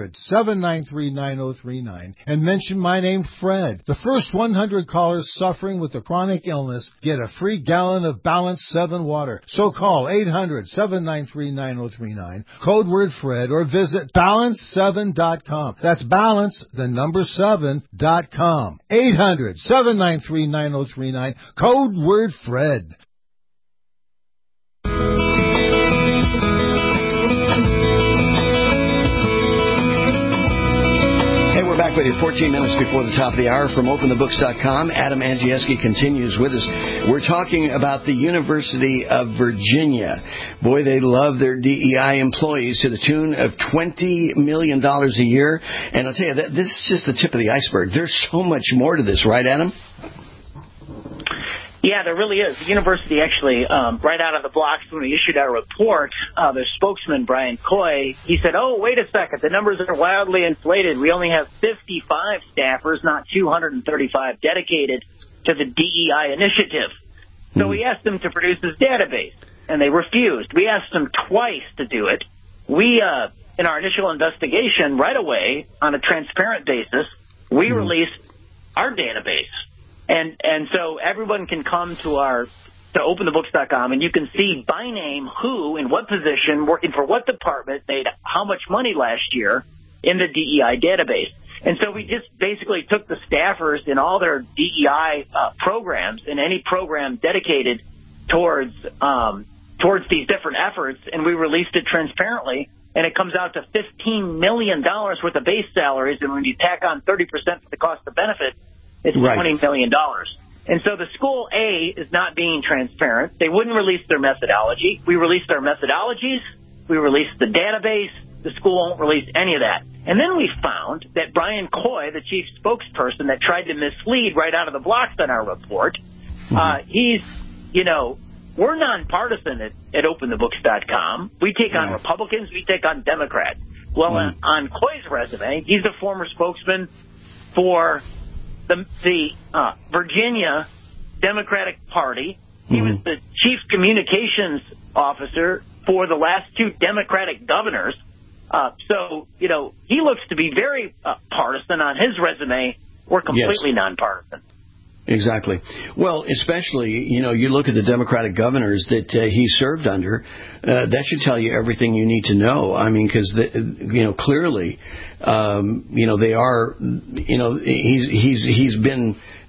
800-793-9039 and mention my name, Fred. The first 100 callers suffering with a chronic illness get a free gallon of Balance 7 water. So call 800-793-9039, code word Fred, or visit balance7.com. That's balance, the number 7.com. 800-793-9039, code word Fred. We're back with you 14 minutes before the top of the hour from OpenTheBooks.com. Adam Andrzejewski continues with us. We're talking about the University of Virginia. Boy, they love their DEI employees to the tune of $20 million a year. And I'll tell you, this is just the tip of the iceberg. There's so much more to this, right, Adam? Yeah, there really is. The university actually, right out of the blocks when we issued our report, their spokesman, Brian Coy, he said, oh, wait a second, the numbers are wildly inflated. We only have 55 staffers, not 235 dedicated to the DEI initiative. So we asked them to produce this database, and they refused. We asked them twice to do it. We, in our initial investigation, right away, on a transparent basis, we released our database. And so everyone can come to OpenTheBooks.com, and you can see by name who, in what position, working for what department, made how much money last year in the DEI database. And so we just basically took the staffers in all their DEI programs, and any program dedicated towards these different efforts, and we released it transparently, and it comes out to $15 million worth of base salaries, and when you tack on 30% for the cost of benefits, it's $20 million. And so the school, A, is not being transparent. They wouldn't release their methodology. We released our methodologies. We released the database. The school won't release any of that. And then we found that Brian Coy, the chief spokesperson that tried to mislead right out of the blocks on our report, he's, we're nonpartisan at OpenTheBooks.com. We take on Republicans. We take on Democrats. Well, on Coy's resume, he's the former spokesman for the Virginia Democratic Party. He was the chief communications officer for the last two Democratic governors. So, he looks to be very partisan on his resume. We're completely nonpartisan. Exactly. Well, especially, you look at the Democratic governors that he served under, that should tell you everything you need to know. I mean, because, clearly, they are, he's been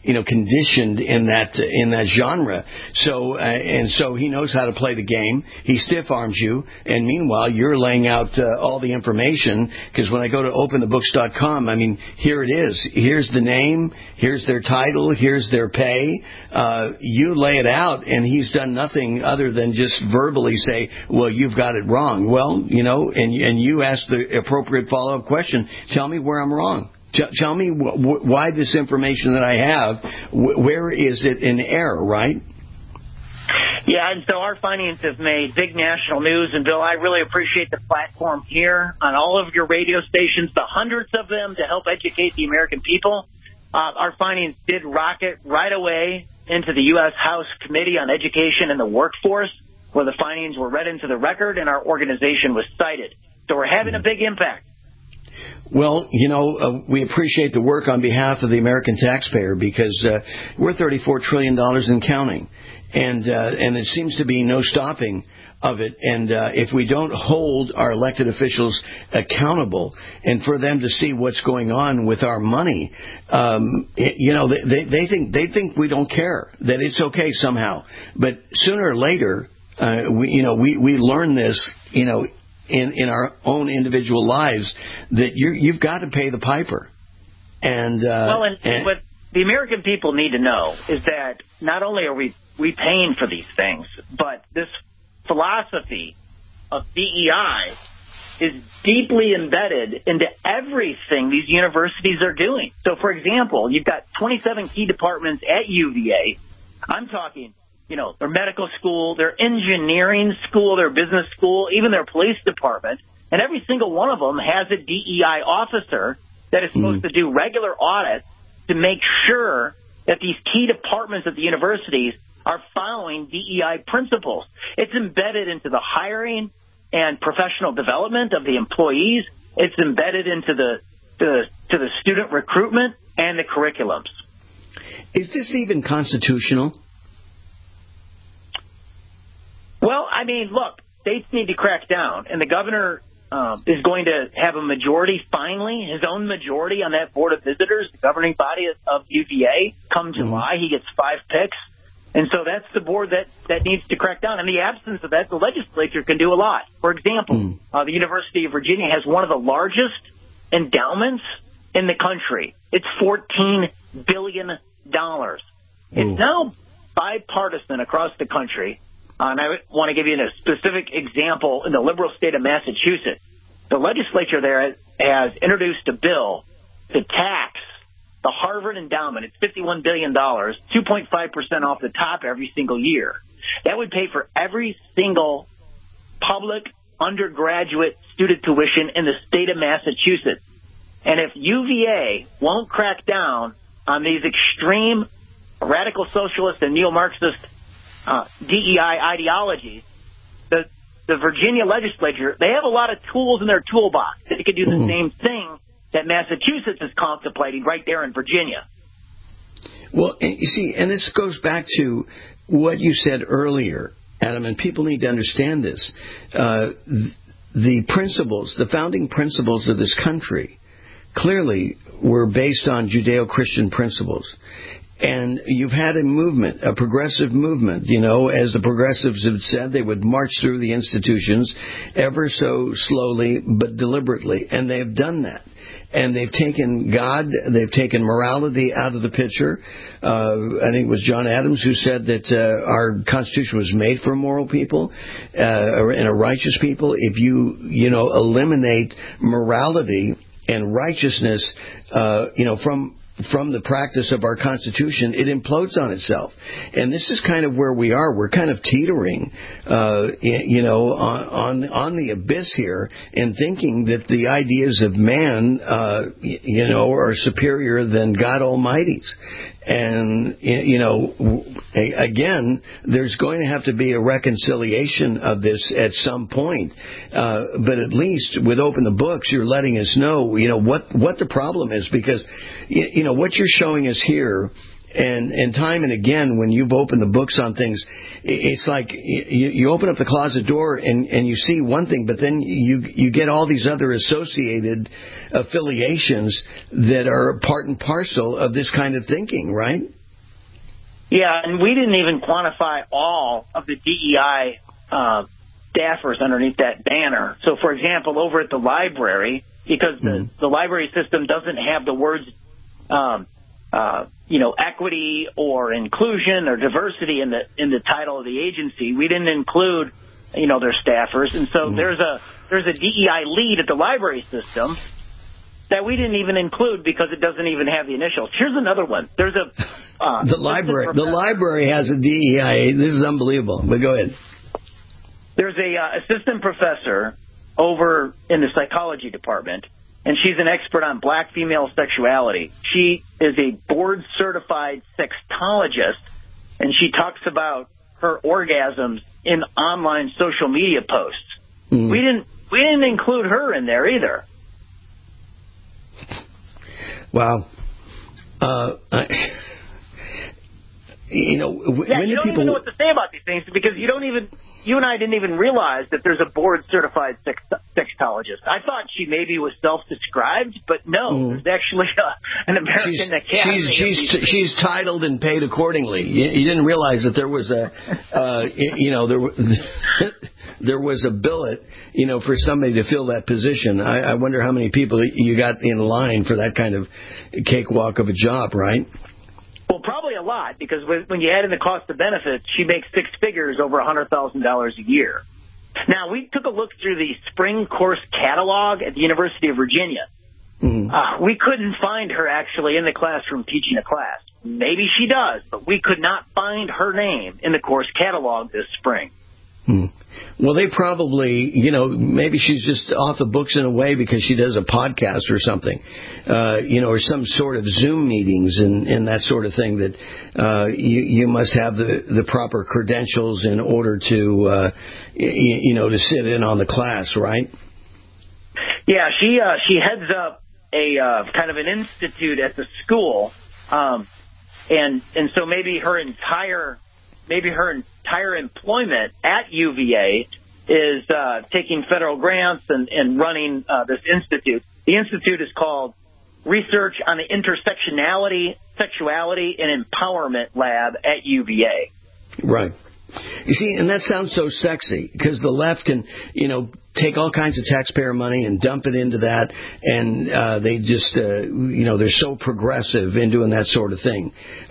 conditioned in that genre. So so he knows how to play the game. He stiff arms you, and meanwhile you're laying out all the information. Because when I go to openthebooks.com, I mean, here it is. Here's the name. Here's their title. Here's their pay. You lay it out, and he's done nothing other than just verbally say, "Well, you've got it wrong." Well, and you ask the appropriate follow-up question. Tell me where I'm wrong. Tell me why this information that I have, where is it in error, right? Yeah, and so our findings have made big national news. And, Bill, I really appreciate the platform here on all of your radio stations, the hundreds of them to help educate the American people. Our findings did rocket right away into the U.S. House Committee on Education and the Workforce, where the findings were read into the record and our organization was cited. So we're having a big impact. Well, we appreciate the work on behalf of the American taxpayer because we're $34 trillion and counting. And there seems to be no stopping of it. And if we don't hold our elected officials accountable and for them to see what's going on with our money, they think we don't care, that it's okay somehow. But sooner or later, we learn this, in our own individual lives, that you've got to pay the piper. And what the American people need to know is that not only are we paying for these things, but this philosophy of DEI is deeply embedded into everything these universities are doing. So, for example, you've got 27 key departments at UVA. I'm talking their medical school, their engineering school, their business school, even their police department. And every single one of them has a DEI officer that is supposed to do regular audits to make sure that these key departments at the universities are following DEI principles. It's embedded into the hiring and professional development of the employees. It's embedded into the student recruitment and the curriculums. Is this even constitutional? Well, I mean, look, states need to crack down, and the governor is going to have a majority, finally, his own majority on that board of visitors, the governing body of UVA. Come July, he gets 5 picks. And so that's the board that needs to crack down. In the absence of that, the legislature can do a lot. For example, the University of Virginia has one of the largest endowments in the country. It's $14 billion. It's now bipartisan across the country. And I want to give you a specific example in the liberal state of Massachusetts. The legislature there has introduced a bill to tax the Harvard endowment. It's $51 billion, 2.5% off the top every single year. That would pay for every single public undergraduate student tuition in the state of Massachusetts. And if UVA won't crack down on these extreme radical socialist and neo-Marxist DEI ideologies, the Virginia legislature, they have a lot of tools in their toolbox. They could do the same thing that Massachusetts is contemplating right there in Virginia. Well, you see, and this goes back to what you said earlier, Adam, and people need to understand this. The principles, the founding principles of this country clearly were based on Judeo-Christian principles. And you've had a movement, a progressive movement. As the progressives have said, they would march through the institutions ever so slowly but deliberately. And they've done that. And they've taken God, they've taken morality out of the picture. I think it was John Adams who said that our Constitution was made for moral people and a righteous people. If you eliminate morality and righteousness, from the practice of our Constitution, it implodes on itself. And this is kind of where we are. We're kind of teetering, on the abyss here and thinking that the ideas of man, are superior than God Almighty's. And, again, there's going to have to be a reconciliation of this at some point. But at least with Open the Books, you're letting us know, what the problem is. Because, what you're showing us here And time and again, when you've opened the books on things, it's like you open up the closet door and you see one thing, but then you get all these other associated affiliations that are part and parcel of this kind of thinking, right? Yeah, and we didn't even quantify all of the DEI staffers underneath that banner. So, for example, over at the library, because the library system doesn't have the words, equity or inclusion or diversity in the title of the agency, we didn't include, their staffers. And so there's a DEI lead at the library system that we didn't even include because it doesn't even have the initials. Here's another one. There's a the library has a DEI. This is unbelievable. But go ahead. There's a assistant professor over in the psychology department, and she's an expert on black female sexuality. She is a board-certified sexologist, and she talks about her orgasms in online social media posts. We didn't include her in there either. Wow. You don't even know what to say about these things because you and I didn't even realize that there's a board-certified sexologist. I thought she maybe was self-described, but no, there's actually an American Academy. She's titled and paid accordingly. You didn't realize that there was there was a billet, for somebody to fill that position. I wonder how many people you got in line for that kind of cakewalk of a job, right? Well, probably a lot, because when you add in the cost of benefits, she makes six figures, over $100,000 a year. Now, we took a look through the spring course catalog at the University of Virginia. We couldn't find her actually in the classroom teaching a class. Maybe she does, but we could not find her name in the course catalog this spring. Well, they probably, maybe she's just off the books in a way because she does a podcast or something, or some sort of Zoom meetings and that sort of thing that you must have the proper credentials in order to, to sit in on the class, right? Yeah, she heads up a kind of an institute at the school, and so maybe her entire employment at UVA is taking federal grants and running this institute. The institute is called Research on the Intersectionality, Sexuality, and Empowerment Lab at UVA. Right. You see, and that sounds so sexy because the left can, take all kinds of taxpayer money and dump it into that, and they just, they're so progressive in doing that sort of thing,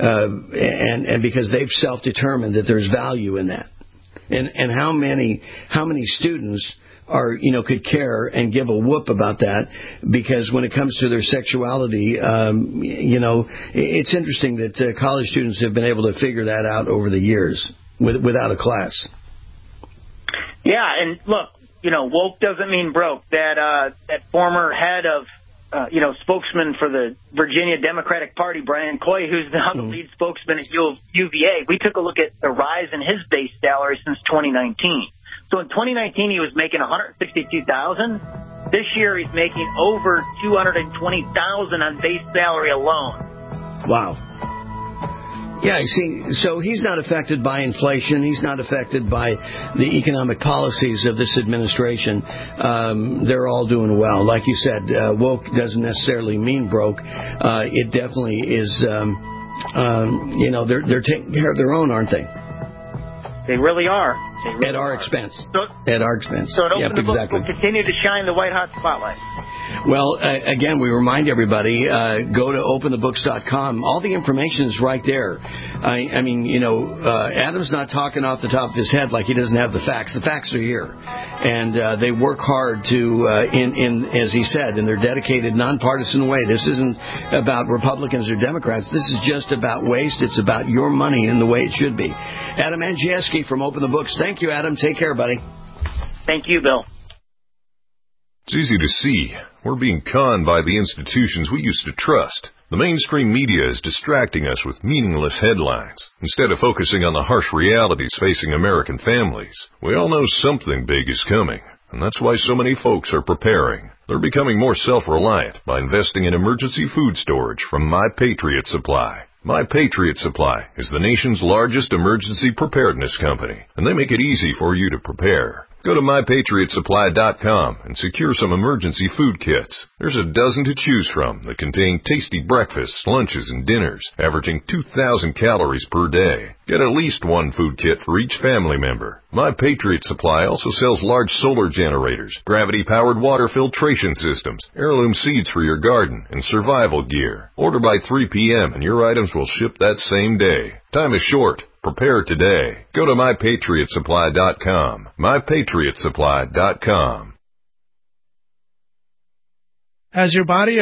and because they've self-determined that there's value in that, and how many students are could care and give a whoop about that, because when it comes to their sexuality, it's interesting that college students have been able to figure that out over the years without a class. Yeah, and look, woke doesn't mean broke. That former head of, spokesman for the Virginia Democratic Party, Brian Coy, who's now the lead spokesman at UVA, we took a look at the rise in his base salary since 2019. So in 2019, he was making $162,000. This year, he's making over $220,000 on base salary alone. Wow. Yeah, you see, so he's not affected by inflation. He's not affected by the economic policies of this administration. They're all doing well. Like you said, woke doesn't necessarily mean broke. It definitely is, they're taking care of their own, aren't they? They really are. At our expense. At our expense. So at Open the Book, we'll continue to shine the white-hot spotlight. Well, again, we remind everybody, go to openthebooks.com. All the information is right there. I mean, Adam's not talking off the top of his head like he doesn't have the facts. The facts are here. And they work hard to, as he said, in their dedicated, nonpartisan way. This isn't about Republicans or Democrats. This is just about waste. It's about your money and the way it should be. Adam Andrzejewski from Open the Books. Thank you, Adam. Take care, buddy. Thank you, Bill. It's easy to see. We're being conned by the institutions we used to trust. The mainstream media is distracting us with meaningless headlines, instead of focusing on the harsh realities facing American families. We all know something big is coming, and that's why so many folks are preparing. They're becoming more self-reliant by investing in emergency food storage from My Patriot Supply. My Patriot Supply is the nation's largest emergency preparedness company, and they make it easy for you to prepare. Go to MyPatriotSupply.com and secure some emergency food kits. There's a dozen to choose from that contain tasty breakfasts, lunches, and dinners, averaging 2,000 calories per day. Get at least one food kit for each family member. My Patriot Supply also sells large solar generators, gravity-powered water filtration systems, heirloom seeds for your garden, and survival gear. Order by 3 p.m. and your items will ship that same day. Time is short. Prepare today. Go to MyPatriotSupply.com. MyPatriotSupply.com. Has your body